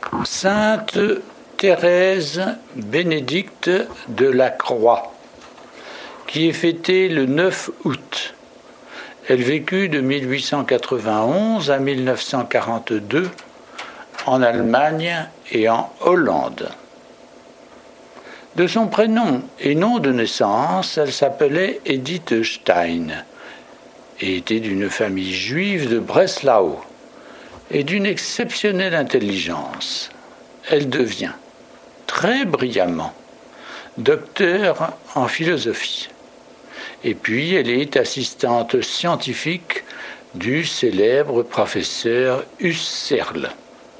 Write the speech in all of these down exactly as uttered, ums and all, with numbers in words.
Sainte Thérèse Bénédicte de la Croix, qui est fêtée le neuf août. Elle vécut de mille huit cent quatre-vingt-onze à mille neuf cent quarante-deux en Allemagne et en Hollande. De son prénom et nom de naissance, elle s'appelait Edith Stein et était d'une famille juive de Breslau et d'une exceptionnelle intelligence. Elle devient, très brillamment, docteur en philosophie. Et puis elle est assistante scientifique du célèbre professeur Husserl.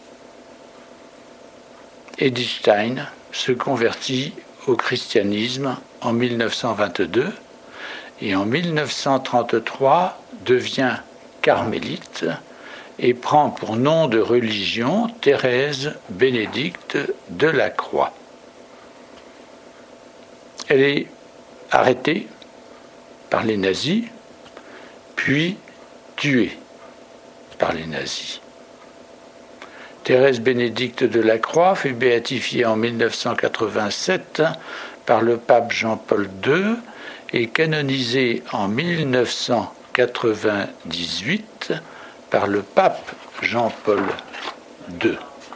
Edith Stein se convertit au christianisme en mille neuf cent vingt-deux et en mille neuf cent trente-trois devient carmélite et prend pour nom de religion Thérèse Bénédicte de la Croix. Elle est arrêtée par les nazis, puis tuée par les nazis. Thérèse Bénédicte de la Croix fut béatifiée en mille neuf cent quatre-vingt-sept par le pape Jean-Paul deux et canonisée en mille neuf cent quatre-vingt-dix-huit par le pape Jean-Paul deux.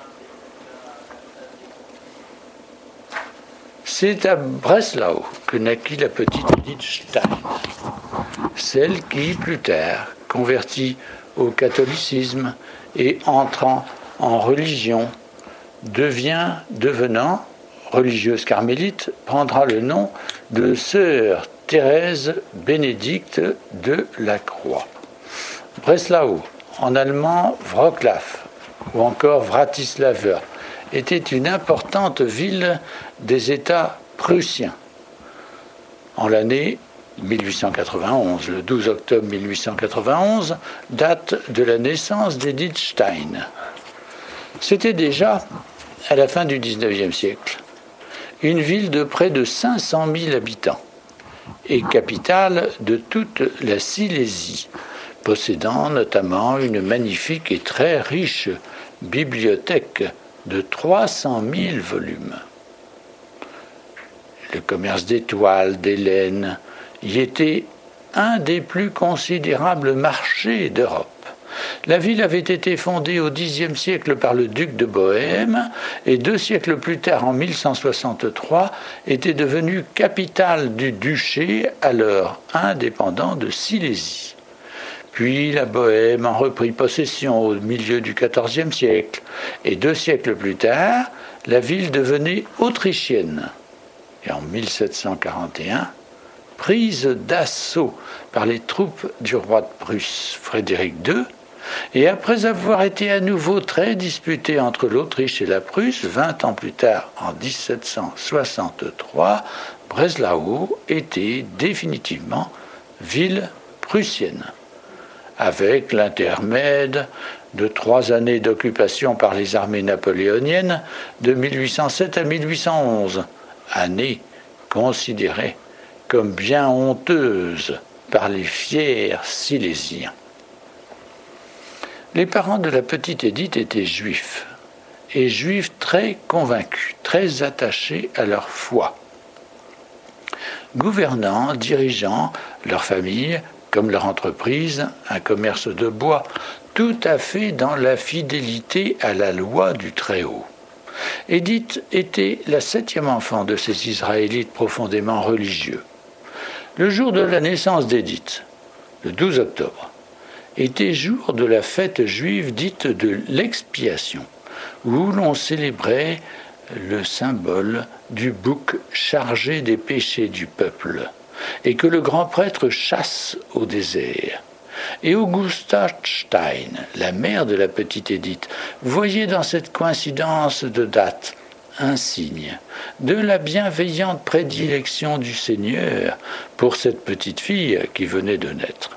C'est à Breslau que naquit la petite Edith Stein, celle qui, plus tard, convertie au catholicisme et entrant en religion, devient, devenant religieuse carmélite, prendra le nom de sœur Thérèse Bénédicte de la Croix. Breslau, en allemand Wrocław ou encore Wratislawa, était une importante ville des États prussiens. En l'année mille huit cent quatre-vingt-onze, le douze octobre mille huit cent quatre-vingt-onze, date de la naissance d'Edith Stein. C'était déjà, à la fin du dix-neuvième siècle, une ville de près de cinq cent mille habitants et capitale de toute la Silésie, possédant notamment une magnifique et très riche bibliothèque de trois cent mille volumes. Le commerce des toiles, des laines, y était un des plus considérables marchés d'Europe. La ville avait été fondée au dixième siècle par le duc de Bohême et deux siècles plus tard, en mille cent soixante-trois, était devenue capitale du duché alors indépendant de Silésie. Puis la Bohême en reprit possession au milieu du quatorzième siècle et deux siècles plus tard, la ville devenait autrichienne. Et en mille sept cent quarante et un, prise d'assaut par les troupes du roi de Prusse Frédéric deux, et après avoir été à nouveau très disputée entre l'Autriche et la Prusse, vingt ans plus tard, en dix-sept cent soixante-trois, Breslau était définitivement ville prussienne, avec l'intermède de trois années d'occupation par les armées napoléoniennes de mille huit cent sept à mille huit cent onze, année considérée comme bien honteuse par les fiers Silésiens. Les parents de la petite Édith étaient juifs, et juifs très convaincus, très attachés à leur foi. Gouvernant, dirigeant leur famille, comme leur entreprise, un commerce de bois, tout à fait dans la fidélité à la loi du Très-Haut. Édith était la septième enfant de ces Israélites profondément religieux. Le jour de la naissance d'Édith, le douze octobre, était jour de la fête juive dite de l'expiation, où l'on célébrait le symbole du bouc chargé des péchés du peuple, et que le grand prêtre chasse au désert. Et Augusta Stein, la mère de la petite Édith, voyait dans cette coïncidence de date un signe de la bienveillante prédilection du Seigneur pour cette petite fille qui venait de naître.